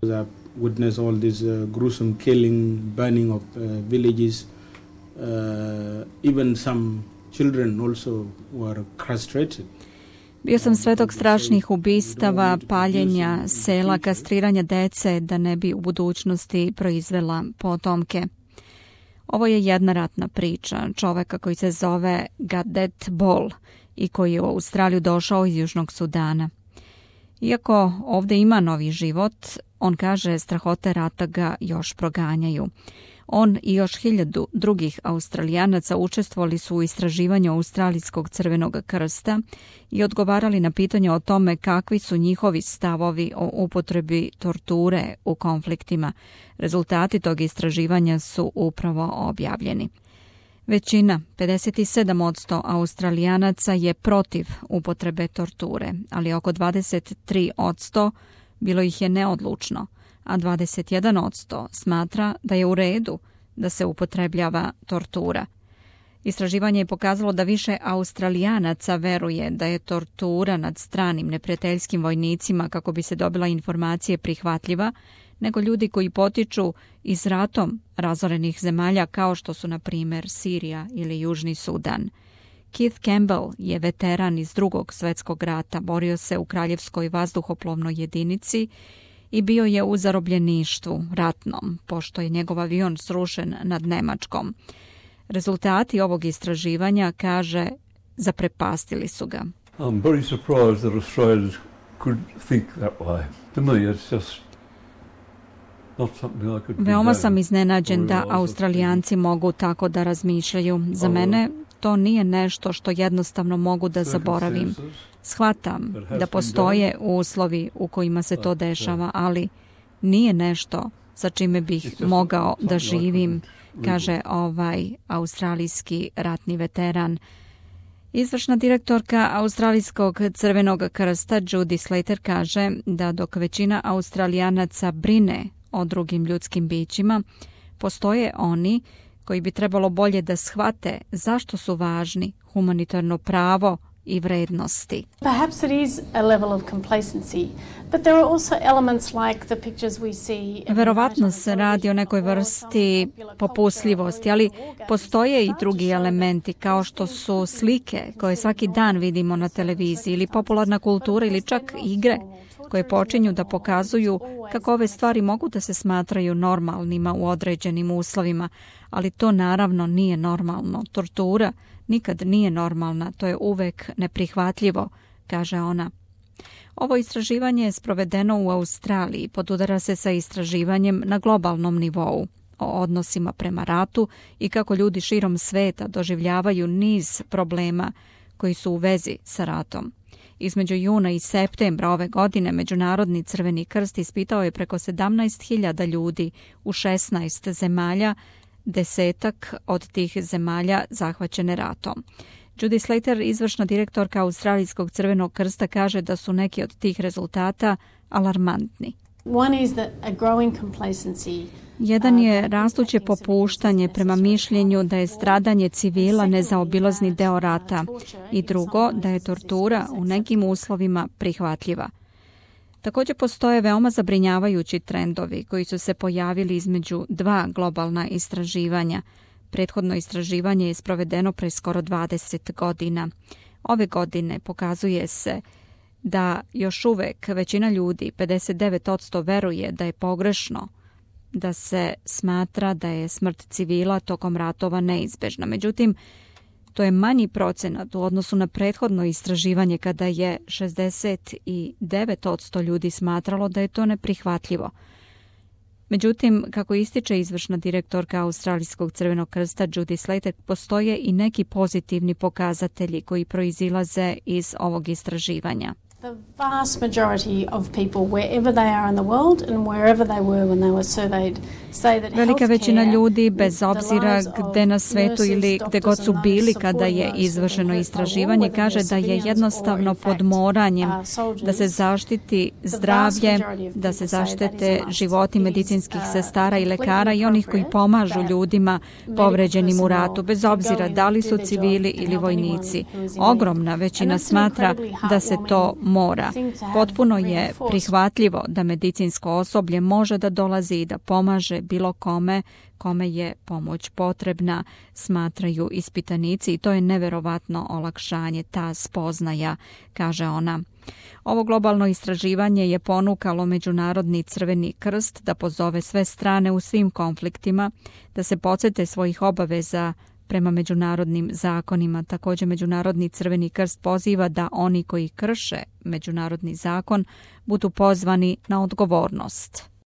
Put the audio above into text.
Witness all this gruesome killing, burning of villages. Even some children also were castrated. Bio sam svedok strašnih ubistava, paljenja sela, kastriranja dece da ne bi u budućnosti proizvela potomke. Ovo je jedna ratna priča čoveka koji se zove Gadet Bol i koji je u Australiju došao iz Južnog Sudana. Iako ovdje ima novi život, on kaže strahote rata ga još proganjaju. On i još 1000 drugih Australijanaca učestvovali su u istraživanju Australijskog crvenog krsta i odgovarali na pitanje o tome kakvi su njihovi stavovi o upotrebi torture u konfliktima. Rezultati tog istraživanja su upravo objavljeni. Većina, 57% Australijanaca je protiv upotrebe torture, ali oko 23% bilo ih je neodlučno, a 21% smatra da je u redu da se upotrebljava tortura. Istraživanje je pokazalo da više Australijanaca veruje da je tortura nad stranim neprijateljskim vojnicima kako bi se dobila informacije prihvatljiva, nego ljudi koji potiču iz ratom razorenih zemalja kao što su na primjer Sirija ili Južni Sudan. Keith Campbell je veteran iz Drugog svjetskog rata, borio se u Kraljevskoj vazduhoplovnoj jedinici i bio je u zarobljeništvu ratnom, pošto je njegov avion srušen nad Nemačkom. Rezultati ovog istraživanja, kaže, zaprepastili su ga. I'm very surprised that Australians could think that way. To me it's just not something I could. Veoma sam iznenađen da Australijanci mogu tako da razmišljaju. Za mene to nije nešto što jednostavno mogu da zaboravim. Shvatam da postoje uslovi u kojima se to dešava, ali nije nešto sa čime bih mogao da živim, kaže ovaj australijski ratni veteran. Izvršna direktorka Australijskog crvenog krsta Judy Slater kaže da dok većina Australijanaca brine o drugim ljudskim bićima, postoje oni koji bi trebalo bolje da shvate zašto su važni humanitarno pravo i vrednosti. Perhaps it is a level of complacency, but there are also elements like the pictures we see. Verovatno se radi o nekoj vrsti popustljivosti, ali postoje i drugi elementi kao što su slike koje svaki dan vidimo na televiziji ili popularna kultura ili čak igre koje počinju da pokazuju kako ove stvari mogu da se smatraju normalnima u određenim uslovima, ali to naravno nije normalno. Tortura nikad nije normalna, to je uvek neprihvatljivo, kaže ona. Ovo istraživanje je sprovedeno u Australiji, podudara se sa istraživanjem na globalnom nivou o odnosima prema ratu i kako ljudi širom sveta doživljavaju niz problema koji su u vezi sa ratom. Između juna i septembra ove godine Međunarodni crveni krst ispitao je preko 17.000 ljudi u 16 zemalja, 10 od tih zemalja zahvaćene ratom. Judy Slater, izvršna direktorka Australijskog crvenog krsta, kaže da su neki od tih rezultata alarmantni. Jedan je rastuće popuštanje prema mišljenju da je stradanje civila nezaobilazni deo rata i drugo, da je tortura u nekim uslovima prihvatljiva. Također postoje veoma zabrinjavajući trendovi koji su se pojavili između dva globalna istraživanja. Prethodno istraživanje je sprovedeno pre skoro 20 godina. Ove godine pokazuje se da još uvek većina ljudi, 59%, veruje da je pogrešno da se smatra da je smrt civila tokom ratova neizbežna. Međutim, to je manji procenat u odnosu na prethodno istraživanje kada je 69% ljudi smatralo da je to neprihvatljivo. Međutim, kako ističe izvršna direktorka Australijskog crvenog krsta Judy Slater, postoje i neki pozitivni pokazatelji koji proizilaze iz ovog istraživanja. The vast majority of people, wherever they are in the world and wherever they were when they were surveyed, say that velika većina ljudi, bez obzira gde na svetu ili gde god su bili kada je izvršeno istraživanje, kaže da je jednostavno podmoranjem da se zaštiti zdravlje, da se zaštite životi medicinskih sestara i lekara i onih koji pomažu ljudima povređenim u ratu, bez obzira da li su civili ili vojnici. Ogromna većina smatra da se to mora. Potpuno je prihvatljivo da medicinsko osoblje može da dolazi i da pomaže bilo kome je pomoć potrebna, smatraju ispitanici, i to je neverovatno olakšanje, ta spoznaja, kaže ona. Ovo globalno istraživanje je ponukalo Međunarodni Crveni krst da pozove sve strane u svim konfliktima, da se podsete svojih obaveza prema međunarodnim zakonima. Također Međunarodni Crveni krst poziva da oni koji krše međunarodni zakon budu pozvani na odgovornost.